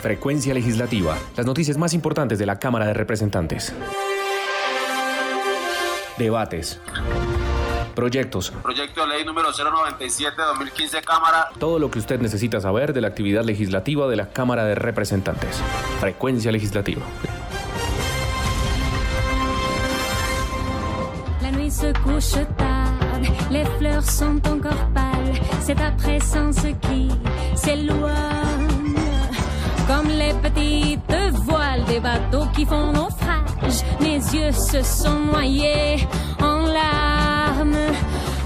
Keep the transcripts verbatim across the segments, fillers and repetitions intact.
Frecuencia Legislativa. Las noticias más importantes de la Cámara de Representantes. Debates. Proyectos. Proyecto de ley número cero noventa y siete de dos mil quince, Cámara. Todo lo que usted necesita saber de la actividad legislativa de la Cámara de Representantes. Frecuencia Legislativa. La nuit se couche tard, les fleurs sont encore pâles, c'est ta présence qui s'éloigne, comme les petites voiles des bateaux qui font naufrage, mes yeux se sont noyés en larmes.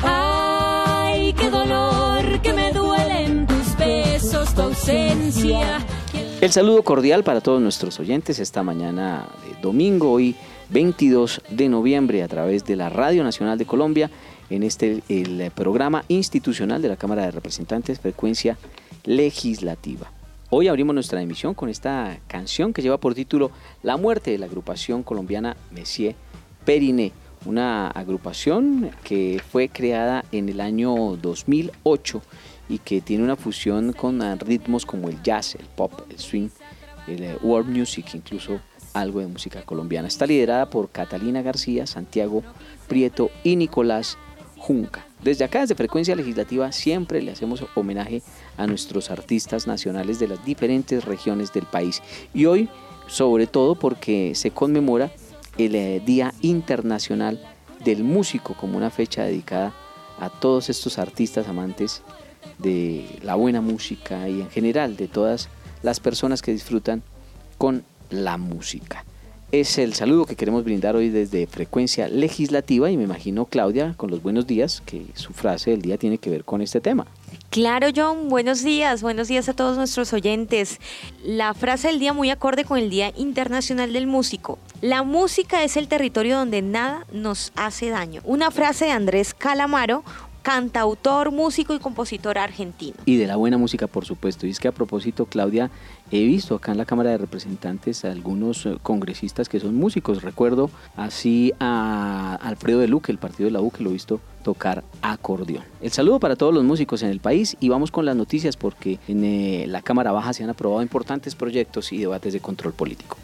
Ay, qué dolor, que me duelen tus besos, tu ausencia. El saludo cordial para todos nuestros oyentes esta mañana de domingo, hoy veintidós de noviembre, a través de la Radio Nacional de Colombia, en este el programa institucional de la Cámara de Representantes, Frecuencia Legislativa. Hoy abrimos nuestra emisión con esta canción que lleva por título La muerte de la agrupación colombiana Messier Periné, una agrupación que fue creada en el año dos mil ocho y que tiene una fusión con ritmos como el jazz, el pop, el swing, el world music, incluso algo de música colombiana. Está liderada por Catalina García, Santiago Prieto y Nicolás Junca. Desde acá, desde Frecuencia Legislativa, siempre le hacemos homenaje a nuestros artistas nacionales de las diferentes regiones del país. Y hoy, sobre todo, porque se conmemora el eh, Día Internacional del Músico, como una fecha dedicada a todos estos artistas amantes de la buena música y en general de todas las personas que disfrutan con la música. Es el saludo que queremos brindar hoy desde Frecuencia Legislativa y me imagino, Claudia, con los buenos días, que su frase del día tiene que ver con este tema. Claro, John, buenos días, buenos días a todos nuestros oyentes. La frase del día muy acorde con el Día Internacional del Músico. La música es el territorio donde nada nos hace daño. Una frase de Andrés Calamaro, cantautor, músico y compositor argentino. Y de la buena música, por supuesto. Y es que a propósito, Claudia, he visto acá en la Cámara de Representantes a algunos congresistas que son músicos. Recuerdo así a Alfredo de Luque, el partido de la U, que lo he visto tocar acordeón. El saludo para todos los músicos en el país y vamos con las noticias porque en eh, la Cámara Baja se han aprobado importantes proyectos y debates de control político.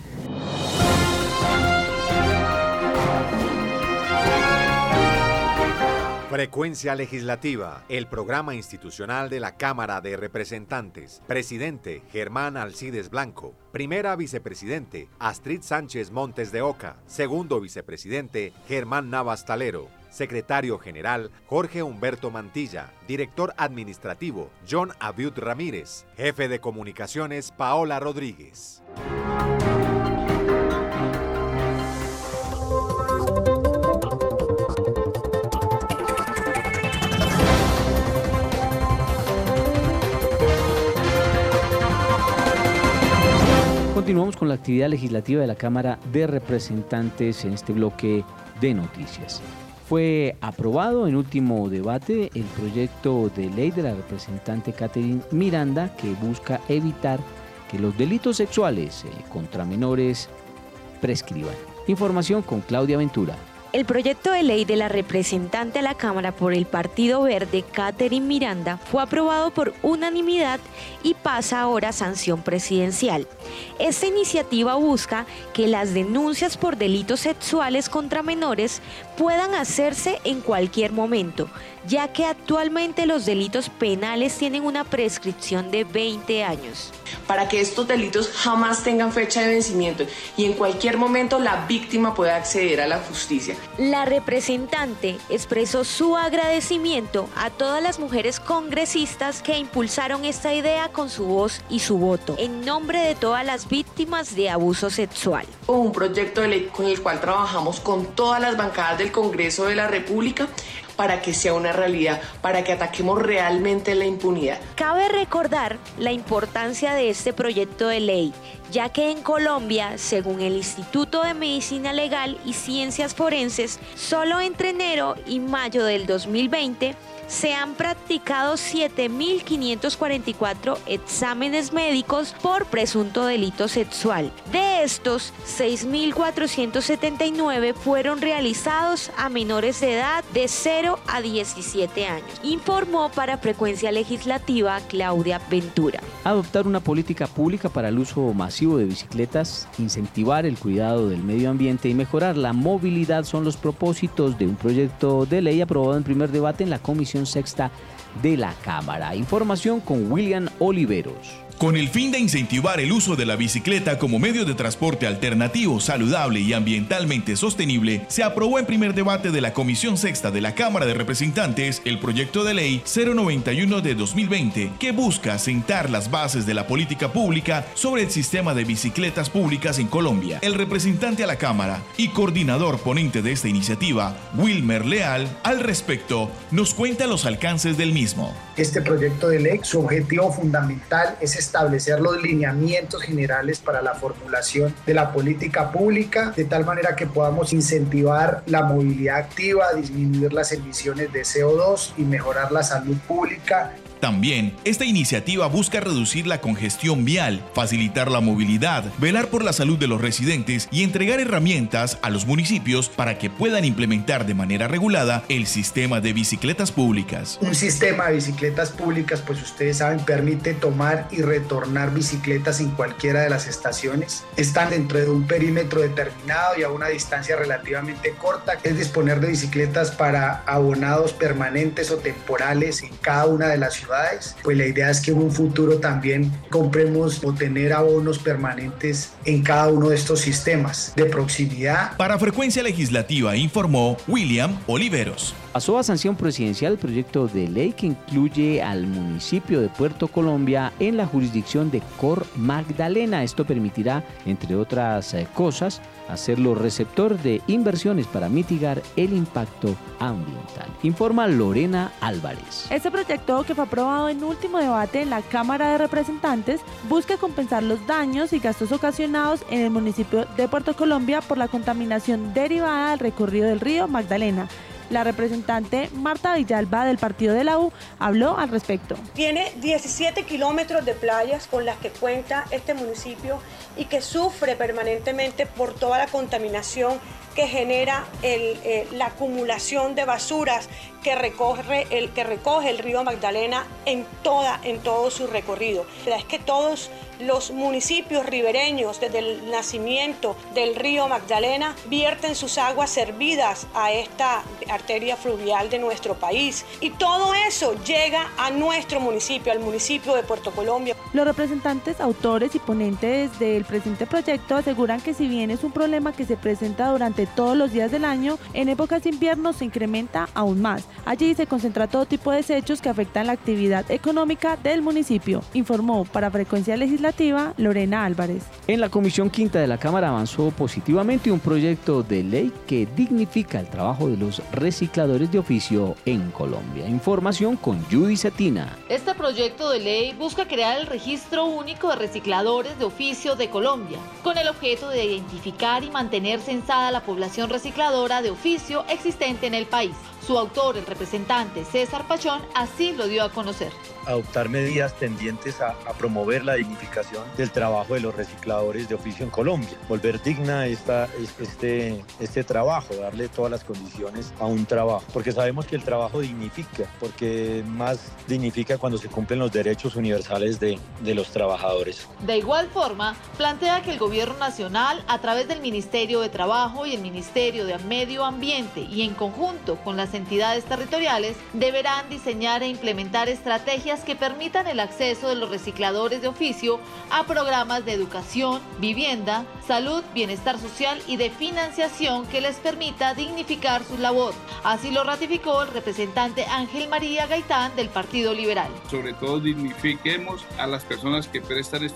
Frecuencia Legislativa, el programa institucional de la Cámara de Representantes. Presidente, Germán Alcides Blanco. Primera vicepresidente, Astrid Sánchez Montes de Oca. Segundo vicepresidente, Germán Navas Talero. Secretario General, Jorge Humberto Mantilla. Director Administrativo, John Abiud Ramírez. Jefe de Comunicaciones, Paola Rodríguez. Continuamos con la actividad legislativa de la Cámara de Representantes en este bloque de noticias. Fue aprobado en último debate el proyecto de ley de la representante Catherine Miranda que busca evitar que los delitos sexuales eh, contra menores prescriban. Información con Claudia Ventura. El proyecto de ley de la representante a la Cámara por el Partido Verde, Catherine Miranda, fue aprobado por unanimidad y pasa ahora a sanción presidencial. Esta iniciativa busca que las denuncias por delitos sexuales contra menores puedan hacerse en cualquier momento, ya que actualmente los delitos penales tienen una prescripción de veinte años. Para que estos delitos jamás tengan fecha de vencimiento y en cualquier momento la víctima pueda acceder a la justicia. La representante expresó su agradecimiento a todas las mujeres congresistas que impulsaron esta idea con su voz y su voto, en nombre de todas las víctimas de abuso sexual. Un proyecto de ley con el cual trabajamos con todas las bancadas del Congreso de la República para que sea una realidad, para que ataquemos realmente la impunidad. Cabe recordar la importancia de este proyecto de ley, ya que en Colombia, según el Instituto de Medicina Legal y Ciencias Forenses, solo entre enero y mayo del dos mil veinte se han practicado siete mil quinientos cuarenta y cuatro exámenes médicos por presunto delito sexual. De estos, seis mil cuatrocientos setenta y nueve fueron realizados a menores de edad de cero a diecisiete años, informó para Frecuencia Legislativa Claudia Ventura. Adoptar una política pública para el uso masivo de bicicletas, incentivar el cuidado del medio ambiente y mejorar la movilidad son los propósitos de un proyecto de ley aprobado en primer debate en la Comisión Sexta de la Cámara. Información con William Oliveros. Con el fin de incentivar el uso de la bicicleta como medio de transporte alternativo, saludable y ambientalmente sostenible, se aprobó en primer debate de la Comisión Sexta de la Cámara de Representantes el proyecto de ley cero noventa y uno de dos mil veinte, que busca sentar las bases de la política pública sobre el sistema de bicicletas públicas en Colombia. El representante a la Cámara y coordinador ponente de esta iniciativa, Wilmer Leal, al respecto, nos cuenta los alcances del mismo. Este proyecto de ley, su objetivo fundamental es establecer los lineamientos generales para la formulación de la política pública, de tal manera que podamos incentivar la movilidad activa, disminuir las emisiones de C O dos y mejorar la salud pública. También, esta iniciativa busca reducir la congestión vial, facilitar la movilidad, velar por la salud de los residentes y entregar herramientas a los municipios para que puedan implementar de manera regulada el sistema de bicicletas públicas. Un sistema de bicicletas públicas, pues ustedes saben, permite tomar y retornar bicicletas en cualquiera de las estaciones. Están dentro de un perímetro determinado y a una distancia relativamente corta. Es disponer de bicicletas para abonados permanentes o temporales en cada una de las ciudades. Pues la idea es que en un futuro también compremos o tener abonos permanentes en cada uno de estos sistemas de proximidad. Para Frecuencia Legislativa informó William Oliveros. Pasó a sanción presidencial el proyecto de ley que incluye al municipio de Puerto Colombia en la jurisdicción de Cor Magdalena. Esto permitirá, entre otras cosas, hacerlo receptor de inversiones para mitigar el impacto ambiental. Informa Lorena Álvarez. Este proyecto, que fue aprobado en último debate en la Cámara de Representantes, busca compensar los daños y gastos ocasionados en el municipio de Puerto Colombia por la contaminación derivada del recorrido del río Magdalena. La representante Marta Villalba del partido de la U habló al respecto. Tiene diecisiete kilómetros de playas con las que cuenta este municipio y que sufre permanentemente por toda la contaminación que genera el, eh, la acumulación de basuras que recoge el, que recoge el río Magdalena en, toda, en todo su recorrido. La verdad es que todos los municipios ribereños, desde el nacimiento del río Magdalena, vierten sus aguas servidas a esta arteria fluvial de nuestro país. Y todo eso llega a nuestro municipio, al municipio de Puerto Colombia. Los representantes, autores y ponentes del presente proyecto aseguran que si bien es un problema que se presenta durante todos los días del año, en épocas de invierno se incrementa aún más. Allí se concentra todo tipo de desechos que afectan la actividad económica del municipio, informó para Frecuencia Legislativa Lorena Álvarez. En la Comisión Quinta de la Cámara avanzó positivamente un proyecto de ley que dignifica el trabajo de los recicladores de oficio en Colombia. Información con Judy Cetina. Este proyecto de ley busca crear el Registro Único de Recicladores de Oficio de Colombia, con el objeto de identificar y mantener censada la población recicladora de oficio existente en el país. Su autor, el representante César Pachón, así lo dio a conocer. Adoptar medidas tendientes a, a promover la dignificación del trabajo de los recicladores de oficio en Colombia, volver digna esta, este, este trabajo, darle todas las condiciones a un trabajo, porque sabemos que el trabajo dignifica, porque más dignifica cuando se cumplen los derechos universales de, de los trabajadores. De igual forma, plantea que el Gobierno Nacional, a través del Ministerio de Trabajo y el Ministerio de Medio Ambiente y en conjunto con las entidades territoriales, deberán diseñar e implementar estrategias que permitan el acceso de los recicladores de oficio a programas de educación, vivienda, salud, bienestar social y de financiación que les permita dignificar su labor. Así lo ratificó el representante Ángel María Gaitán del Partido Liberal. Sobre todo dignifiquemos a las personas que prestan esta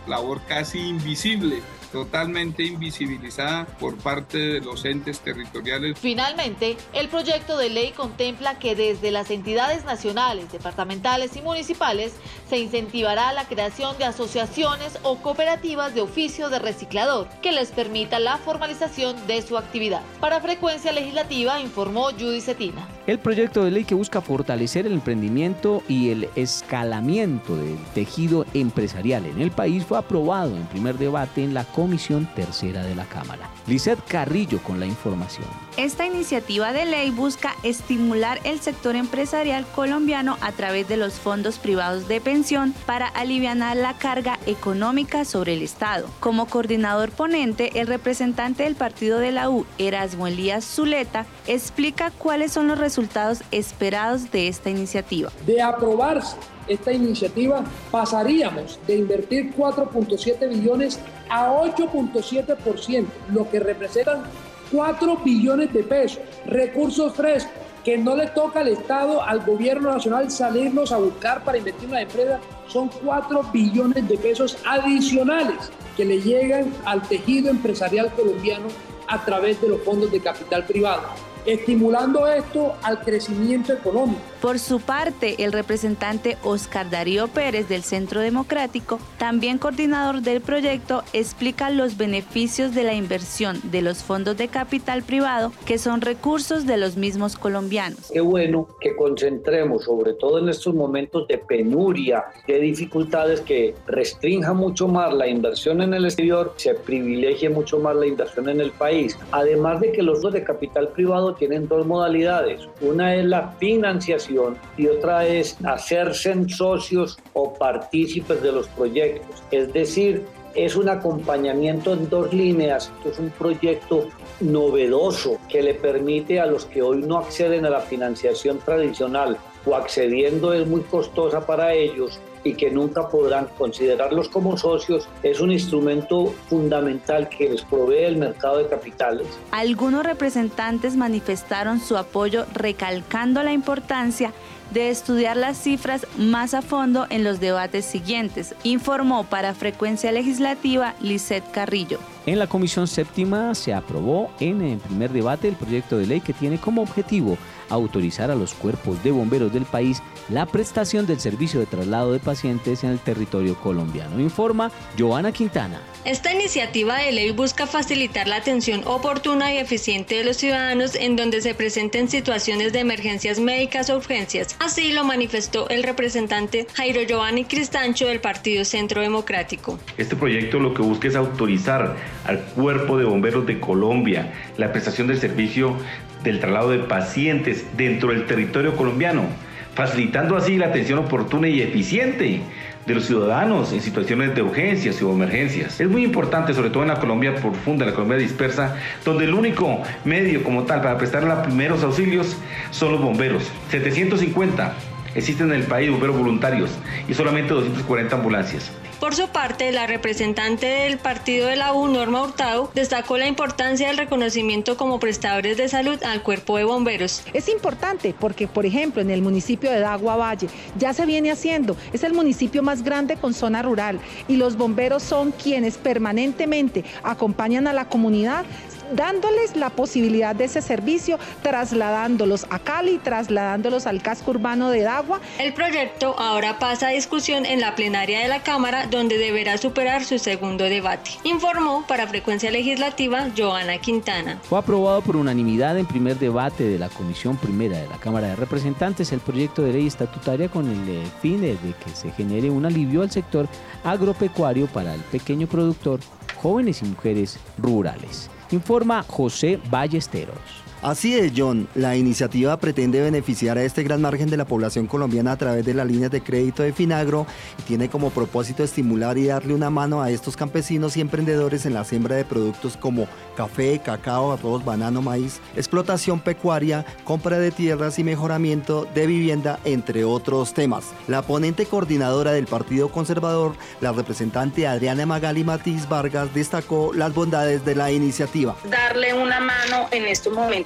labor casi invisible, totalmente invisibilizada por parte de los entes territoriales. Finalmente, el proyecto de ley contempla que desde las entidades nacionales, departamentales y municipales se incentivará la creación de asociaciones o cooperativas de oficio de reciclador que les permita la formalización de su actividad. Para Frecuencia Legislativa informó Judy Cetina. El proyecto de ley que busca fortalecer el emprendimiento y el escalamiento del tejido empresarial en el país fue aprobado en primer debate en la Comisión Tercera de la Cámara. Lizeth Carrillo con la información. Esta iniciativa de ley busca estimular el sector empresarial colombiano a través de los fondos privados de pensión para alivianar la carga económica sobre el Estado. Como coordinador ponente, el representante del partido de la U, Erasmo Elías Zuleta, explica cuáles son los resultados esperados de esta iniciativa. De aprobarse esta iniciativa, pasaríamos de invertir cuatro punto siete billones a ocho punto siete por ciento, lo que representan cuatro billones de pesos, recursos frescos, que no le toca al Estado, al gobierno nacional salirnos a buscar para invertir en la empresa, son cuatro billones de pesos adicionales que le llegan al tejido empresarial colombiano a través de los fondos de capital privado, estimulando esto al crecimiento económico. Por su parte, el representante Oscar Darío Pérez del Centro Democrático, también coordinador del proyecto, explica los beneficios de la inversión de los fondos de capital privado, que son recursos de los mismos colombianos. Qué bueno que concentremos, sobre todo en estos momentos de penuria, de dificultades, que restrinja mucho más la inversión en el exterior, se privilegie mucho más la inversión en el país. Además de que los fondos de capital privado tienen dos modalidades. Una es la financiación y otra es hacerse socios o partícipes de los proyectos. Es decir, es un acompañamiento en dos líneas. Esto es un proyecto novedoso que le permite a los que hoy no acceden a la financiación tradicional o accediendo es muy costosa para ellos y que nunca podrán considerarlos como socios, es un instrumento fundamental que les provee el mercado de capitales. Algunos representantes manifestaron su apoyo, recalcando la importancia de estudiar las cifras más a fondo en los debates siguientes, informó para Frecuencia Legislativa Lizeth Carrillo. En la Comisión Séptima se aprobó en el primer debate el proyecto de ley que tiene como objetivo autorizar a los cuerpos de bomberos del país la prestación del servicio de traslado de pacientes en el territorio colombiano. Informa Joana Quintana. Esta iniciativa de ley busca facilitar la atención oportuna y eficiente de los ciudadanos en donde se presenten situaciones de emergencias médicas o urgencias. Así lo manifestó el representante Jairo Giovanni Cristancho del Partido Centro Democrático. Este proyecto lo que busca es autorizar al Cuerpo de Bomberos de Colombia la prestación del servicio del traslado de pacientes dentro del territorio colombiano, facilitando así la atención oportuna y eficiente de los ciudadanos en situaciones de urgencias o emergencias. Es muy importante, sobre todo en la Colombia profunda, la Colombia dispersa, donde el único medio como tal para prestar los primeros auxilios son los bomberos. setecientos cincuenta existen en el país bomberos voluntarios y solamente doscientas cuarenta ambulancias. Por su parte, la representante del partido de la U, Norma Hurtado, destacó la importancia del reconocimiento como prestadores de salud al cuerpo de bomberos. Es importante porque, por ejemplo, en el municipio de Dagua Valle ya se viene haciendo, es el municipio más grande con zona rural y los bomberos son quienes permanentemente acompañan a la comunidad, dándoles la posibilidad de ese servicio, trasladándolos a Cali, trasladándolos al casco urbano de Dagua. El proyecto ahora pasa a discusión en la plenaria de la Cámara, donde deberá superar su segundo debate. Informó para Frecuencia Legislativa Joana Quintana. Fue aprobado por unanimidad en primer debate de la Comisión Primera de la Cámara de Representantes el proyecto de ley estatutaria con el fin de que se genere un alivio al sector agropecuario para el pequeño productor, jóvenes y mujeres rurales. Informa José Ballesteros. Así es, John. La iniciativa pretende beneficiar a este gran margen de la población colombiana a través de las líneas de crédito de Finagro y tiene como propósito estimular y darle una mano a estos campesinos y emprendedores en la siembra de productos como café, cacao, arroz, banano, maíz, explotación pecuaria, compra de tierras y mejoramiento de vivienda, entre otros temas. La ponente coordinadora del Partido Conservador, la representante Adriana Magali Matiz Vargas, destacó las bondades de la iniciativa. Darle una mano en estos momentos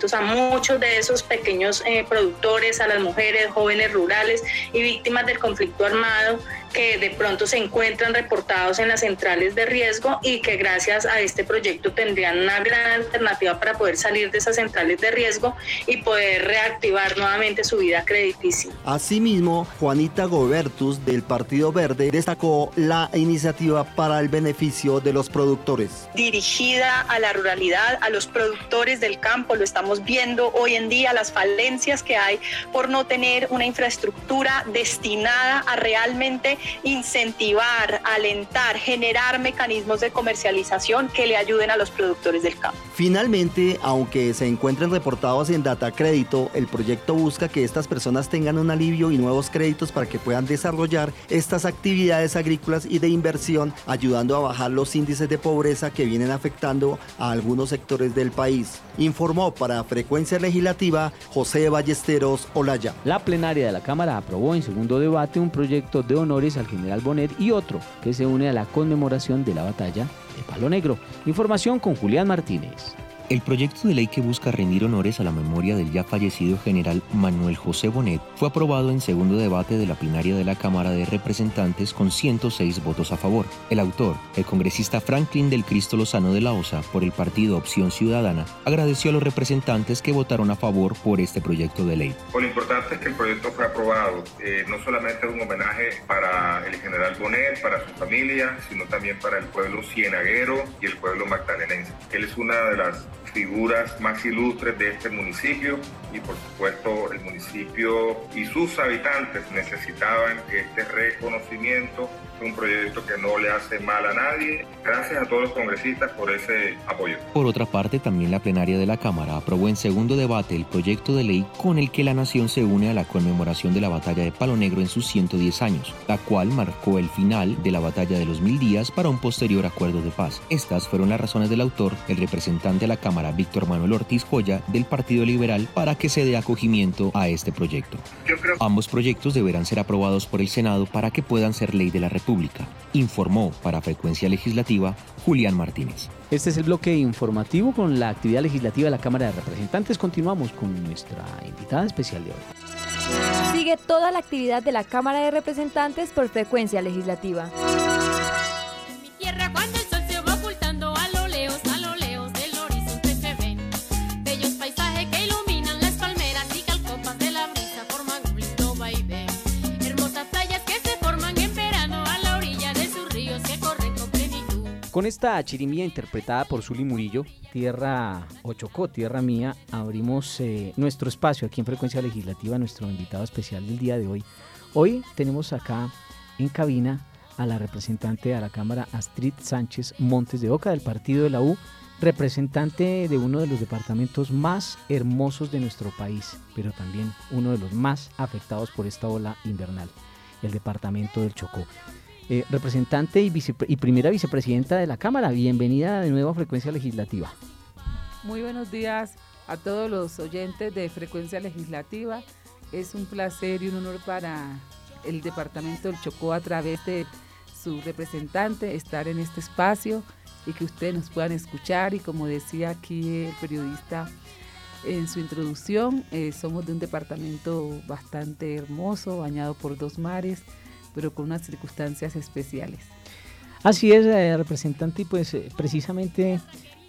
reconocimientos a muchos de esos pequeños eh, productores, a las mujeres, jóvenes rurales y víctimas del conflicto armado que de pronto se encuentran reportados en las centrales de riesgo y que gracias a este proyecto tendrían una gran alternativa para poder salir de esas centrales de riesgo y poder reactivar nuevamente su vida crediticia. Asimismo, Juanita Gobertus del Partido Verde destacó la iniciativa para el beneficio de los productores. Dirigida a la ruralidad, a los productores del campo, lo estamos viendo hoy en día, las falencias que hay por no tener una infraestructura destinada a realmente incentivar, alentar, generar mecanismos de comercialización que le ayuden a los productores del campo. Finalmente, aunque se encuentren reportados en Data Crédito, el proyecto busca que estas personas tengan un alivio y nuevos créditos para que puedan desarrollar estas actividades agrícolas y de inversión, ayudando a bajar los índices de pobreza que vienen afectando a algunos sectores del país. Informó para Frecuencia Legislativa José Ballesteros Olaya. La plenaria de la Cámara aprobó en segundo debate un proyecto de honores al general Bonet y otro que se une a la conmemoración de la batalla de Palo Negro. Información con Julián Martínez. El proyecto de ley que busca rendir honores a la memoria del ya fallecido general Manuel José Bonet fue aprobado en segundo debate de la plenaria de la Cámara de Representantes con ciento seis votos a favor. El autor, el congresista Franklin del Cristo Lozano de la Osa, por el partido Opción Ciudadana, agradeció a los representantes que votaron a favor por este proyecto de ley. Lo importante es que el proyecto fue aprobado. Eh, no solamente es un homenaje para el general Bonet, para su familia, sino también para el pueblo cienaguero y el pueblo magdalenense. Él es una de las figuras más ilustres de este municipio y por supuesto el municipio y sus habitantes necesitaban este reconocimiento. Es un proyecto que no le hace mal a nadie. Gracias a todos los congresistas por ese apoyo. Por otra parte, también la plenaria de la Cámara aprobó en segundo debate el proyecto de ley con el que la nación se une a la conmemoración de la batalla de Palo Negro en sus ciento diez años, la cual marcó el final de la batalla de los mil días para un posterior acuerdo de paz. Estas fueron las razones del autor, el representante de la Cámara, Víctor Manuel Ortiz Joya, del Partido Liberal, para que se dé acogimiento a este proyecto. Yo creo... Ambos proyectos deberán ser aprobados por el Senado para que puedan ser ley de la República. Informó para Frecuencia Legislativa Julián Martínez. Este es el bloque informativo con la actividad legislativa de la Cámara de Representantes. Continuamos con nuestra invitada especial de hoy. Sigue toda la actividad de la Cámara de Representantes por Frecuencia Legislativa. En mi tierra cuando el sol se va ocultando a lo lejos, a lo lejos del horizonte se ven bellos paisajes que iluminan las palmeras y calcopas de la brisa forman un lindo vaivén. Hermosas playas que se forman en verano a la orilla de sus ríos que corren con plenitud. Con esta chirimía interpretada por Zuli Murillo, Tierra Ochocó, Tierra Mía, abrimos eh, nuestro espacio aquí en Frecuencia Legislativa, nuestro invitado especial del día de hoy. Hoy tenemos acá en cabina a la representante de la Cámara, Astrid Sánchez Montes de Oca, del partido de la U, representante de uno de los departamentos más hermosos de nuestro país, pero también uno de los más afectados por esta ola invernal, el departamento del Chocó. Eh, representante y, vice, y primera vicepresidenta de la Cámara, bienvenida de nuevo a Frecuencia Legislativa. Muy buenos días a todos los oyentes de Frecuencia Legislativa. Es un placer y un honor para el departamento del Chocó, a través de su representante, estar en este espacio y que ustedes nos puedan escuchar. Y como decía aquí el periodista en su introducción, eh, somos de un departamento bastante hermoso, bañado por dos mares, pero con unas circunstancias especiales. Así es, eh, representante, y pues eh, precisamente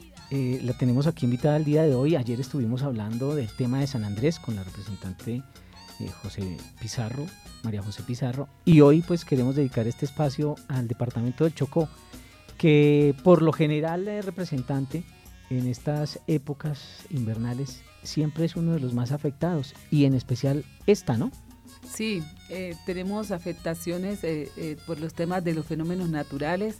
eh, la tenemos aquí invitada el día de hoy. Ayer estuvimos hablando del tema de San Andrés con la representante eh, José Pizarro, María José Pizarro, y hoy pues queremos dedicar este espacio al departamento del Chocó, que por lo general, eh, representante, en estas épocas invernales siempre es uno de los más afectados, y en especial esta, ¿no? Sí, eh, tenemos afectaciones eh, eh, por los temas de los fenómenos naturales,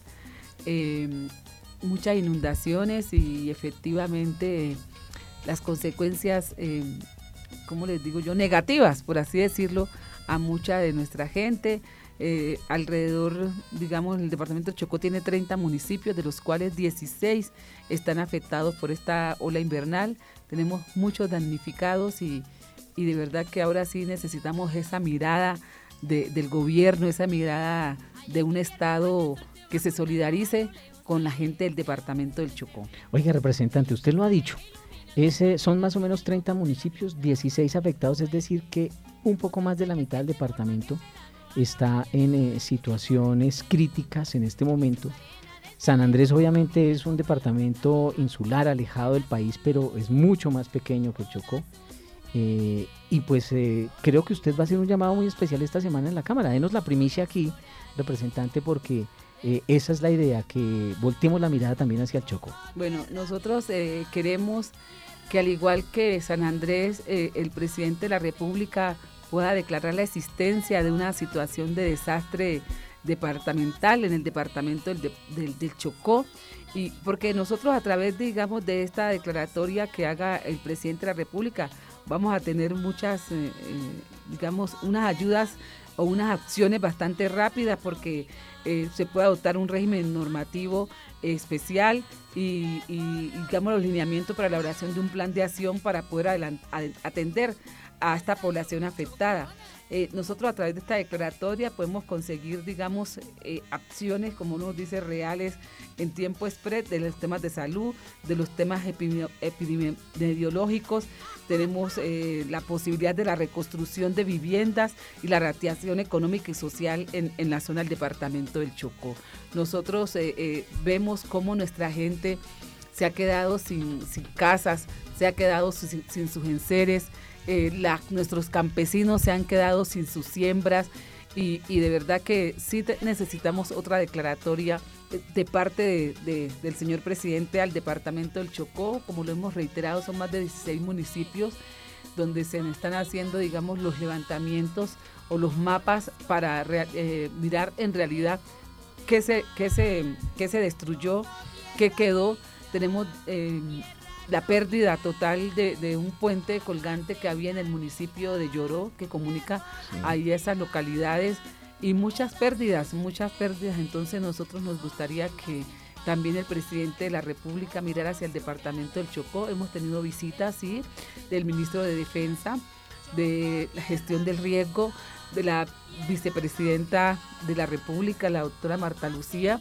eh, muchas inundaciones y efectivamente eh, las consecuencias, eh, ¿cómo les digo yo?, negativas, por así decirlo, a mucha de nuestra gente. Eh, alrededor, digamos, el departamento de Chocó tiene treinta municipios, de los cuales dieciséis están afectados por esta ola invernal. Tenemos muchos damnificados y Y de verdad que ahora sí necesitamos esa mirada de, del gobierno, esa mirada de un Estado que se solidarice con la gente del departamento del Chocó. Oiga, representante, usted lo ha dicho, Ese, son más o menos treinta municipios, dieciséis afectados, es decir que un poco más de la mitad del departamento está en eh, situaciones críticas en este momento. San Andrés obviamente es un departamento insular, alejado del país, pero es mucho más pequeño que el Chocó. Eh, y pues eh, creo que usted va a hacer un llamado muy especial esta semana en la Cámara. Denos la primicia aquí, representante, porque eh, esa es la idea, que volteemos la mirada también hacia el Chocó. Bueno, nosotros eh, queremos que al igual que San Andrés, eh, el presidente de la República pueda declarar la existencia de una situación de desastre departamental en el departamento del, de, del, del Chocó, y porque nosotros a través, digamos, de esta declaratoria que haga el presidente de la República, vamos a tener muchas, eh, eh, digamos, unas ayudas o unas acciones bastante rápidas, porque eh, se puede adoptar un régimen normativo eh, especial y, y, digamos, los lineamientos para la elaboración de un plan de acción para poder adelant- atender a esta población afectada. Eh, nosotros a través de esta declaratoria podemos conseguir, digamos, eh, acciones, como uno dice, reales en tiempo express de los temas de salud, de los temas epidemi- epidemiológicos. Tenemos eh, la posibilidad de la reconstrucción de viviendas y la reactivación económica y social en, en la zona del departamento del Chocó. Nosotros eh, eh, vemos cómo nuestra gente se ha quedado sin, sin casas, se ha quedado sin, sin sus enseres. Eh, la, nuestros campesinos se han quedado sin sus siembras y, y de verdad que sí te, necesitamos otra declaratoria de, de parte de, de, del señor presidente al departamento del Chocó. Como lo hemos reiterado, son más de dieciséis municipios donde se están haciendo, digamos, los levantamientos o los mapas para eh, mirar en realidad qué se, qué se, qué se destruyó, qué quedó. Tenemos eh, la pérdida total de, de un puente colgante que había en el municipio de Lloró, que comunica sí. ahí esas localidades, y muchas pérdidas, muchas pérdidas. Entonces nosotros nos gustaría que también el presidente de la República mirara hacia el departamento del Chocó. Hemos tenido visitas, sí, del ministro de Defensa, de la gestión del riesgo, de la vicepresidenta de la República, la doctora Marta Lucía,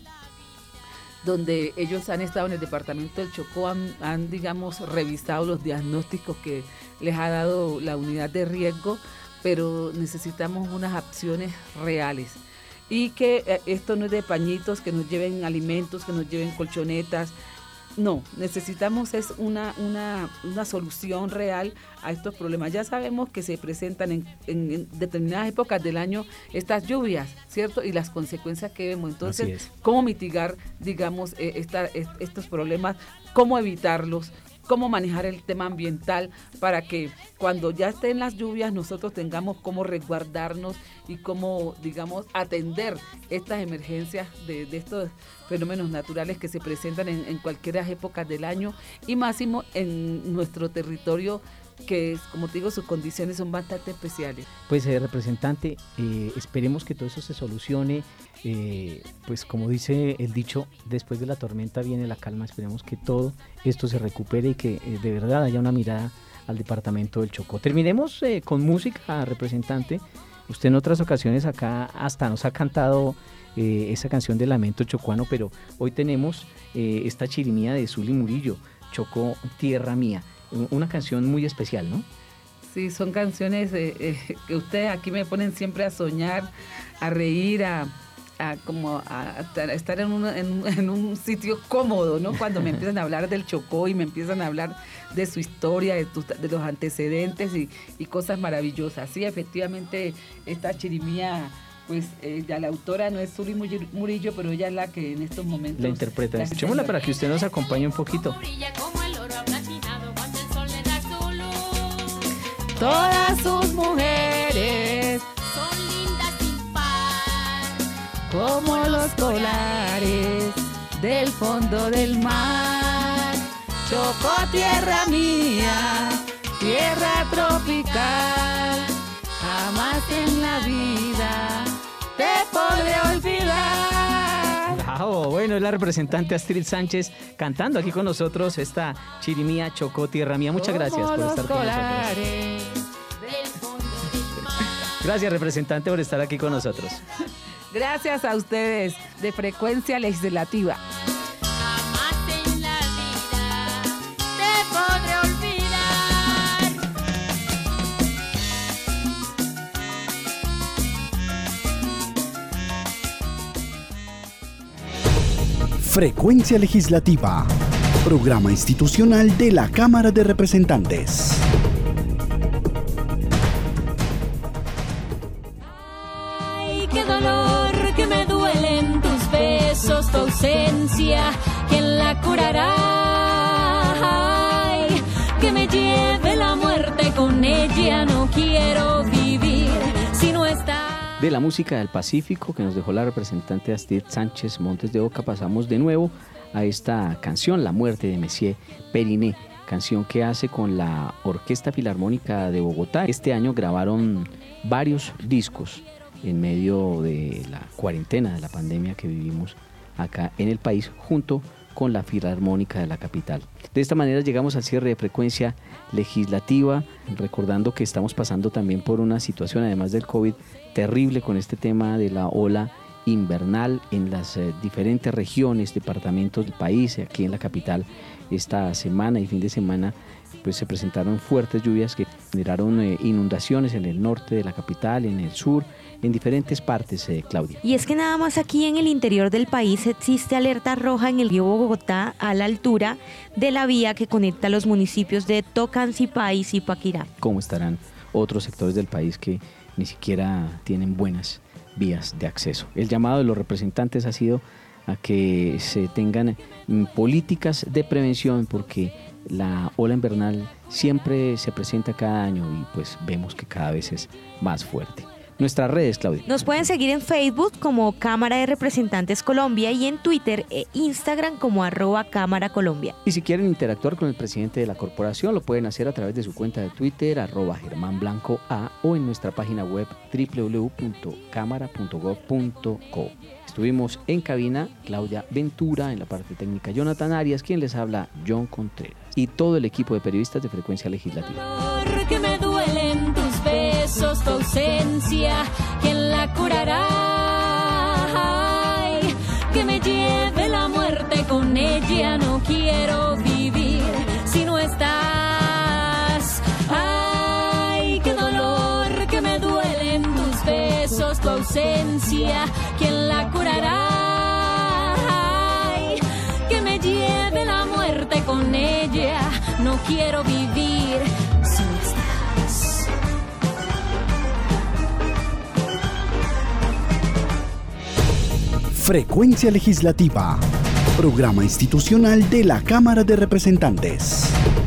donde ellos han estado en el departamento del Chocó, han, han, digamos, revisado los diagnósticos que les ha dado la unidad de riesgo, pero necesitamos unas acciones reales. Y que eh, esto no es de pañitos, que nos lleven alimentos, que nos lleven colchonetas. No, necesitamos es una, una, una solución real a estos problemas. Ya sabemos que se presentan en, en, en determinadas épocas del año estas lluvias, ¿cierto? Y las consecuencias que vemos. Entonces, ¿cómo mitigar, digamos, eh, esta, est- estos problemas? ¿Cómo evitarlos? ¿Cómo manejar el tema ambiental para que cuando ya estén las lluvias nosotros tengamos cómo resguardarnos y cómo, digamos, atender estas emergencias de, de estos fenómenos naturales que se presentan en, en cualquier época del año, y máximo en nuestro territorio, que es, como te digo, sus condiciones son bastante especiales? Pues eh, representante, eh, esperemos que todo eso se solucione. Eh, pues como dice el dicho, después de la tormenta viene la calma. Esperemos que todo esto se recupere y que eh, de verdad haya una mirada al departamento del Chocó. Terminemos eh, con música, representante. Usted en otras ocasiones acá hasta nos ha cantado eh, esa canción de Lamento Chocuano, pero hoy tenemos eh, esta chirimía de Zuli Murillo, Chocó, Tierra Mía, una canción muy especial, ¿no? Sí, son canciones eh, eh, que ustedes aquí me ponen siempre a soñar, a reír, a, a como a, a estar en un, en, en un sitio cómodo, ¿no? Cuando me empiezan a hablar del Chocó y me empiezan a hablar de su historia, de, tu, de los antecedentes y, y cosas maravillosas. Sí, efectivamente, esta chirimía, pues eh, ya la autora no es Zuli Murillo, pero ella es la que en estos momentos la interpreta. Escuchémosla para que usted nos acompañe un poquito. Todas sus mujeres son lindas sin par, como los colares del fondo del mar. Chocó, tierra mía, tierra tropical, jamás en la vida te podré olvidar. Bravo, bueno, es la representante Astrid Sánchez cantando aquí con nosotros esta chirimía Chocó, tierra mía. Muchas gracias por estar con nosotros. Gracias, representante, por estar aquí con nosotros. Gracias a ustedes de Frecuencia Legislativa. jamás en la vida te podré olvidar. Frecuencia Legislativa, programa institucional de la Cámara de Representantes. Ay, qué dolor, que me duelen tus besos, tu ausencia, ¿quién la curará? Ay, que me lleve la muerte con ella, no quiero vivir si no está. De la música del Pacífico que nos dejó la representante Astrid Sánchez Montes de Oca, pasamos de nuevo a esta canción, La muerte de Monsieur Periné, canción que hace con la Orquesta Filarmónica de Bogotá. Este año grabaron varios discos en medio de la cuarentena, de la pandemia que vivimos acá en el país, junto con la Filarmónica de la capital. De esta manera llegamos al cierre de Frecuencia Legislativa, recordando que estamos pasando también por una situación, además del COVID, terrible con este tema de la ola invernal en las eh, diferentes regiones, departamentos del país. Aquí en la capital esta semana y fin de semana pues se presentaron fuertes lluvias que generaron eh, inundaciones en el norte de la capital, en el sur, en diferentes partes, eh, Claudia. Y es que nada más aquí en el interior del país existe alerta roja en el río Bogotá a la altura de la vía que conecta los municipios de Tocancipá y Zipaquirá. ¿Cómo estarán otros sectores del país que ni siquiera tienen buenas vías de acceso? El llamado de los representantes ha sido a que se tengan políticas de prevención, porque la ola invernal siempre se presenta cada año y pues vemos que cada vez es más fuerte. Nuestras redes, Claudia. Nos pueden seguir en Facebook como Cámara de Representantes Colombia y en Twitter e Instagram como arroba Cámara Colombia. Y si quieren interactuar con el presidente de la corporación, lo pueden hacer a través de su cuenta de Twitter, arroba Germán Blanco A, o en nuestra página web doble u doble u doble u punto cámara punto gov punto co. Estuvimos en cabina Claudia Ventura, en la parte técnica Jonathan Arias, quien les habla John Contreras, y todo el equipo de periodistas de Frecuencia Legislativa. Que me duelen tus besos, tu ausencia, ¿quién la curará? Ay, que me lleve la muerte con ella, no quiero vivir si no estás. Ay, qué dolor, que me duelen tus besos, tu ausencia, ¿quién la curará? Ay, que me lleve la muerte con ella, no quiero vivir si no estás. Frecuencia Legislativa, programa institucional de la Cámara de Representantes.